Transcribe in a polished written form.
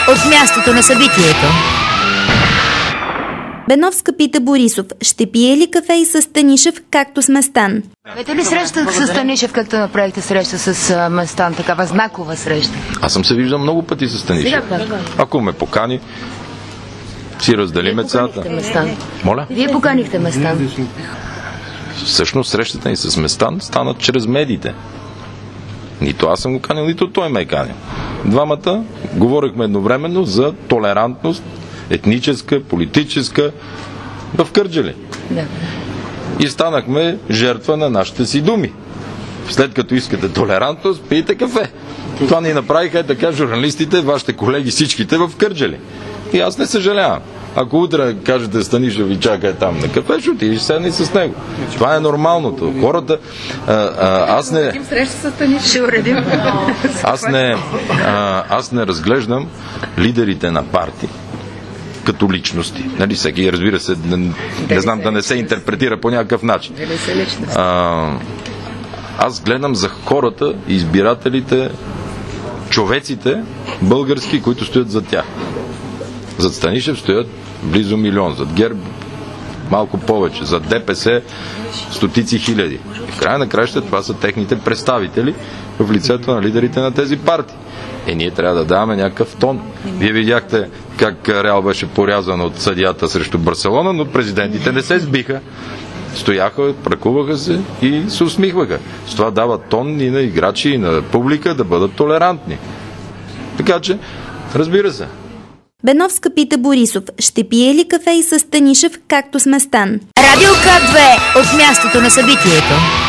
от мястото на събитието. Беновска пита Борисов, ще пие ли кафе и с Станишев, както с Местан? Правете ли среща с Станишев, както направихте среща с Местан, такава знакова среща? Аз съм се виждал много пъти с Станишев. Ако ме покани, си разделиме цялата. Моля? Вие поканихте Местан. Всъщност срещата ни с Местан станат чрез медиите. Нито аз съм го канил, нито той ме е канил. Двамата говорихме едновременно за толерантност, етническа, политическа, в Кърджали. Да. И станахме жертва на нашите си думи. След като искате толерантност, пийте кафе. Това ни направиха така журналистите, вашите колеги, всичките в Кърджали. И аз не съжалявам. Ако утре кажете Станишев и чакай там на кафе, ще отидеш седни с него. Това е нормалното. Хората... аз не разглеждам лидерите на партии като личности. Нали, всеки, разбира се, не знам да не се интерпретира по някакъв начин. Аз гледам за хората, избирателите, човеците български, които стоят зад тях. Зад Станишев стоят близо 1 милион, зад ГЕРБ малко повече, зад ДПС стотици хиляди. В края на краищата това са техните представители в лицето на лидерите на тези партии. Ние трябва да даваме някакъв тон. Вие видяхте как Реал беше порязан от съдията срещу Барселона, но президентите не се сбиха. Стояха, пракуваха се и се усмихваха. С това дава тон и на играчи, и на публика да бъдат толерантни. Така че, разбира се. Беновска пита Борисов, ще пие ли кафе и с Станишев, както с Местан? Радио К2 от мястото на събитието.